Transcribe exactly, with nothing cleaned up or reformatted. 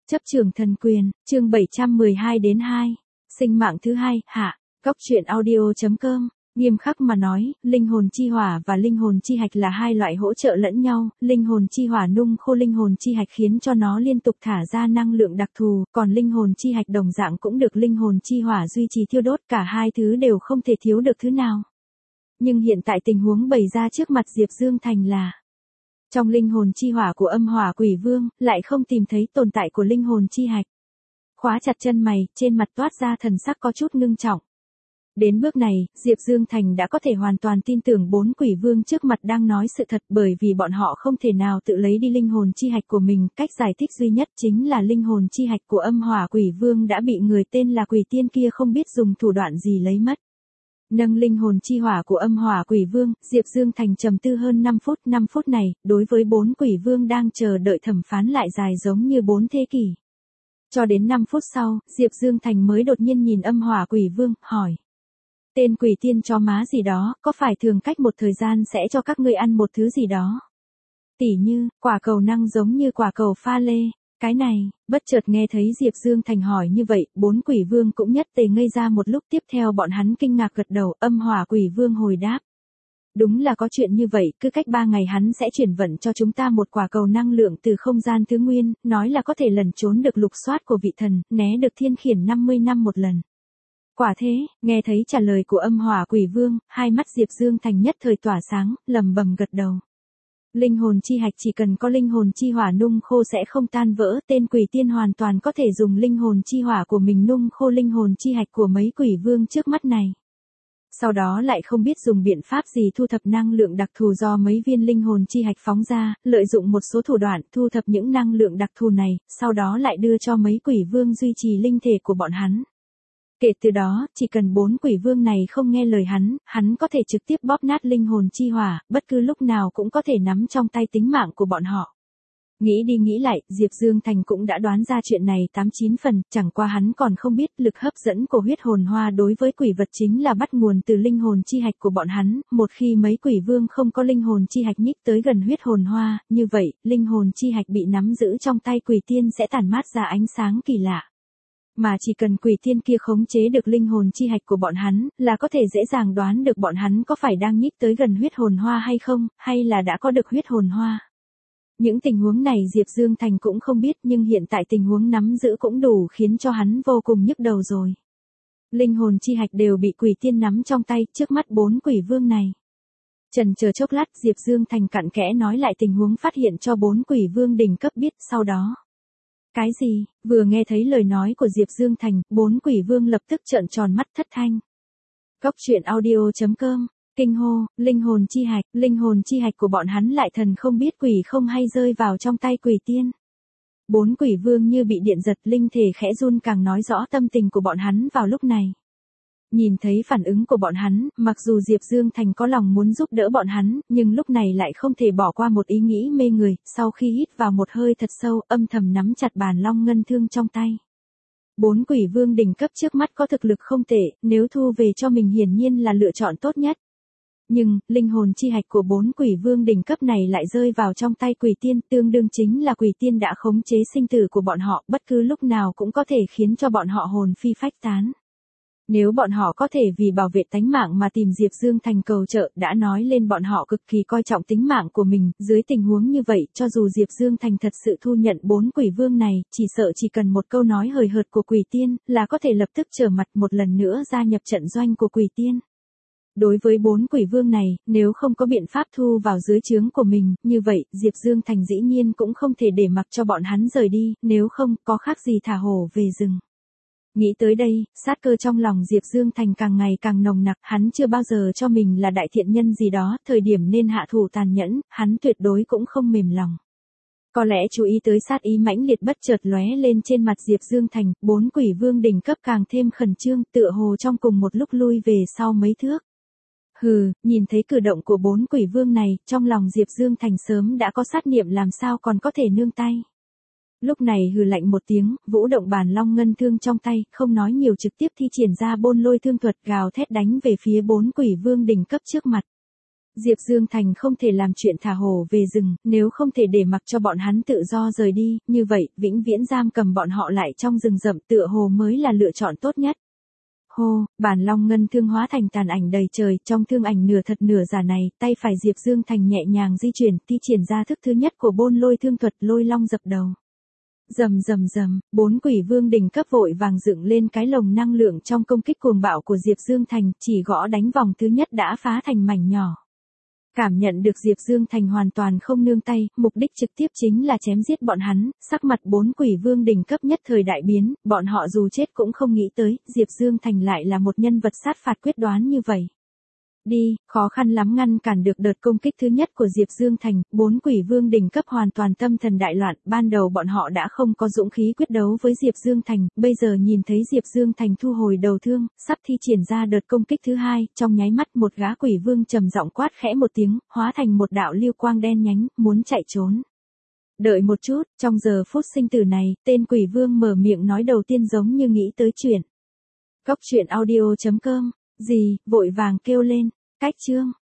Chấp trường thần quyền, chương bảy trăm mười hai đến hai. Sinh mạng thứ hai, hạ. Góc truyện audio.com. Nghiêm khắc mà nói, linh hồn chi hỏa và linh hồn chi hạch là hai loại hỗ trợ lẫn nhau, linh hồn chi hỏa nung khô linh hồn chi hạch khiến cho nó liên tục thả ra năng lượng đặc thù, còn linh hồn chi hạch đồng dạng cũng được linh hồn chi hỏa duy trì thiêu đốt, cả hai thứ đều không thể thiếu được thứ nào. Nhưng hiện tại tình huống bày ra trước mặt Diệp Dương Thành là trong linh hồn chi hỏa của âm hỏa quỷ vương, lại không tìm thấy tồn tại của linh hồn chi hạch. Khóa chặt chân mày, trên mặt toát ra thần sắc có chút ngưng trọng. Đến bước này, Diệp Dương Thành đã có thể hoàn toàn tin tưởng bốn quỷ vương trước mặt đang nói sự thật, bởi vì bọn họ không thể nào tự lấy đi linh hồn chi hạch của mình. Cách giải thích duy nhất chính là linh hồn chi hạch của âm hỏa quỷ vương đã bị người tên là quỷ tiên kia không biết dùng thủ đoạn gì lấy mất. Nâng linh hồn chi hỏa của âm hỏa quỷ vương, Diệp Dương Thành trầm tư hơn năm phút. năm phút này, đối với bốn quỷ vương đang chờ đợi thẩm phán lại dài giống như bốn thế kỷ. Cho đến năm phút sau, Diệp Dương Thành mới đột nhiên nhìn âm hỏa quỷ vương, hỏi. Tên quỷ tiên chó má gì đó, có phải thường cách một thời gian sẽ cho các ngươi ăn một thứ gì đó? Tỉ như, quả cầu năng giống như quả cầu pha lê. Cái này, bất chợt nghe thấy Diệp Dương Thành hỏi như vậy, bốn quỷ vương cũng nhất tề ngây ra một lúc, tiếp theo bọn hắn kinh ngạc gật đầu, âm hỏa quỷ vương hồi đáp. Đúng là có chuyện như vậy, cứ cách ba ngày hắn sẽ chuyển vận cho chúng ta một quả cầu năng lượng từ không gian thứ nguyên, nói là có thể lẩn trốn được lục soát của vị thần, né được thiên khiển năm mươi năm một lần. Quả thế, nghe thấy trả lời của âm hỏa quỷ vương, hai mắt Diệp Dương Thành nhất thời tỏa sáng, lầm bầm gật đầu. Linh hồn chi hạch chỉ cần có linh hồn chi hỏa nung khô sẽ không tan vỡ, tên quỷ tiên hoàn toàn có thể dùng linh hồn chi hỏa của mình nung khô linh hồn chi hạch của mấy quỷ vương trước mắt này. Sau đó lại không biết dùng biện pháp gì thu thập năng lượng đặc thù do mấy viên linh hồn chi hạch phóng ra, lợi dụng một số thủ đoạn thu thập những năng lượng đặc thù này, sau đó lại đưa cho mấy quỷ vương duy trì linh thể của bọn hắn. Kể từ đó, chỉ cần bốn quỷ vương này không nghe lời hắn, hắn có thể trực tiếp bóp nát linh hồn chi hỏa, bất cứ lúc nào cũng có thể nắm trong tay tính mạng của bọn họ. Nghĩ đi nghĩ lại, Diệp Dương Thành cũng đã đoán ra chuyện này tám chín phần, chẳng qua hắn còn không biết lực hấp dẫn của huyết hồn hoa đối với quỷ vật chính là bắt nguồn từ linh hồn chi hạch của bọn hắn, một khi mấy quỷ vương không có linh hồn chi hạch nhích tới gần huyết hồn hoa, như vậy, linh hồn chi hạch bị nắm giữ trong tay quỷ tiên sẽ tản mát ra ánh sáng kỳ lạ. Mà chỉ cần quỷ tiên kia khống chế được linh hồn chi hạch của bọn hắn, là có thể dễ dàng đoán được bọn hắn có phải đang nhích tới gần huyết hồn hoa hay không, hay là đã có được huyết hồn hoa. Những tình huống này Diệp Dương Thành cũng không biết, nhưng hiện tại tình huống nắm giữ cũng đủ khiến cho hắn vô cùng nhức đầu rồi. Linh hồn chi hạch đều bị quỷ tiên nắm trong tay, trước mắt bốn quỷ vương này. Chần chờ chốc lát, Diệp Dương Thành cặn kẽ nói lại tình huống phát hiện cho bốn quỷ vương đỉnh cấp biết, sau đó. Cái gì? Vừa nghe thấy lời nói của Diệp Dương Thành, bốn quỷ vương lập tức trợn tròn mắt thất thanh. Góc truyện audio.com. Kinh hô, linh hồn chi hạch, linh hồn chi hạch của bọn hắn lại thần không biết quỷ không hay rơi vào trong tay quỷ tiên. Bốn quỷ vương như bị điện giật, linh thể khẽ run càng nói rõ tâm tình của bọn hắn vào lúc này. Nhìn thấy phản ứng của bọn hắn, mặc dù Diệp Dương Thành có lòng muốn giúp đỡ bọn hắn, nhưng lúc này lại không thể bỏ qua một ý nghĩ mê người, sau khi hít vào một hơi thật sâu, âm thầm nắm chặt bàn long ngân thương trong tay. Bốn quỷ vương đỉnh cấp trước mắt có thực lực không tệ, nếu thu về cho mình hiển nhiên là lựa chọn tốt nhất. Nhưng, linh hồn chi hạch của bốn quỷ vương đỉnh cấp này lại rơi vào trong tay quỷ tiên, tương đương chính là quỷ tiên đã khống chế sinh tử của bọn họ, bất cứ lúc nào cũng có thể khiến cho bọn họ hồn phi phách tán. Nếu bọn họ có thể vì bảo vệ tánh mạng mà tìm Diệp Dương Thành cầu trợ, đã nói lên bọn họ cực kỳ coi trọng tính mạng của mình, dưới tình huống như vậy, cho dù Diệp Dương Thành thật sự thu nhận bốn quỷ vương này, chỉ sợ chỉ cần một câu nói hời hợt của quỷ tiên, là có thể lập tức trở mặt một lần nữa gia nhập trận doanh của quỷ tiên. Đối với bốn quỷ vương này, nếu không có biện pháp thu vào dưới trướng của mình, như vậy, Diệp Dương Thành dĩ nhiên cũng không thể để mặc cho bọn hắn rời đi, nếu không, có khác gì thả hổ về rừng. Nghĩ tới đây, sát cơ trong lòng Diệp Dương Thành càng ngày càng nồng nặc, hắn chưa bao giờ cho mình là đại thiện nhân gì đó, thời điểm nên hạ thủ tàn nhẫn, hắn tuyệt đối cũng không mềm lòng. Có lẽ chú ý tới sát ý mãnh liệt bất chợt lóe lên trên mặt Diệp Dương Thành, bốn quỷ vương đỉnh cấp càng thêm khẩn trương, tựa hồ trong cùng một lúc lui về sau mấy thước. Hừ, nhìn thấy cử động của bốn quỷ vương này, trong lòng Diệp Dương Thành sớm đã có sát niệm làm sao còn có thể nương tay. Lúc này hừ lạnh một tiếng, vũ động bàn long ngân thương trong tay, không nói nhiều trực tiếp thi triển ra bôn lôi thương thuật, gào thét đánh về phía bốn quỷ vương đỉnh cấp trước mặt. Diệp Dương Thành không thể làm chuyện thả hổ về rừng, nếu không thể để mặc cho bọn hắn tự do rời đi, như vậy, vĩnh viễn giam cầm bọn họ lại trong rừng rậm tựa hồ mới là lựa chọn tốt nhất. Hô, bản long ngân thương hóa thành tàn ảnh đầy trời, trong thương ảnh nửa thật nửa giả này, tay phải Diệp Dương Thành nhẹ nhàng di chuyển, thi triển ra thức thứ nhất của bôn lôi thương thuật lôi long dập đầu. Rầm rầm rầm, bốn quỷ vương đỉnh cấp vội vàng dựng lên cái lồng năng lượng trong công kích cuồng bạo của Diệp Dương Thành, chỉ gõ đánh vòng thứ nhất đã phá thành mảnh nhỏ. Cảm nhận được Diệp Dương Thành hoàn toàn không nương tay, mục đích trực tiếp chính là chém giết bọn hắn, sắc mặt bốn quỷ vương đỉnh cấp nhất thời đại biến, bọn họ dù chết cũng không nghĩ tới, Diệp Dương Thành lại là một nhân vật sát phạt quyết đoán như vậy. Đi, khó khăn lắm ngăn cản được đợt công kích thứ nhất của Diệp Dương Thành, bốn quỷ vương đỉnh cấp hoàn toàn tâm thần đại loạn, ban đầu bọn họ đã không có dũng khí quyết đấu với Diệp Dương Thành, bây giờ nhìn thấy Diệp Dương Thành thu hồi đầu thương, sắp thi triển ra đợt công kích thứ hai, trong nháy mắt một gã quỷ vương trầm giọng quát khẽ một tiếng, hóa thành một đạo lưu quang đen nhánh, muốn chạy trốn. Đợi một chút, trong giờ phút sinh tử này, tên quỷ vương mở miệng nói đầu tiên giống như nghĩ tới chuyện. Cốc truyện audio chấm com, gì, vội vàng kêu lên. Cách chương